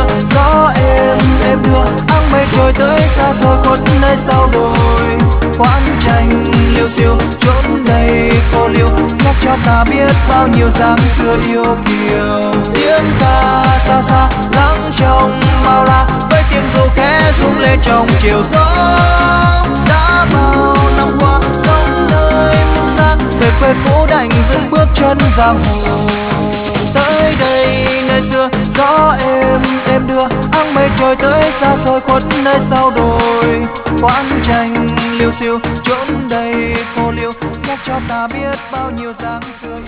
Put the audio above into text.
Gió êm đưa áng mây trôi tới xa xôi khuất nơi sau đồi. Khoáng tranh liêu xiêu chốn đầy cô liêu, nhắc cho ta biết bao nhiêu dáng xưa yêu kiều. Tiếng ca xa xa lắng trong bao la, với tiếng ru khẽ rung lên trong chiều gió. Đã bao năm qua sống nơi phương xa, về quê cũ đành dừng bước chân giang hồ. Tới đây nơi xưa gió êm đưa áng mây trôi tới xa xôi khuất nơi sau đồi. Khoáng tranh liêu xiêu chốn đầy cô liêu, nhắc cho ta biết bao nhiêu dáng xưa.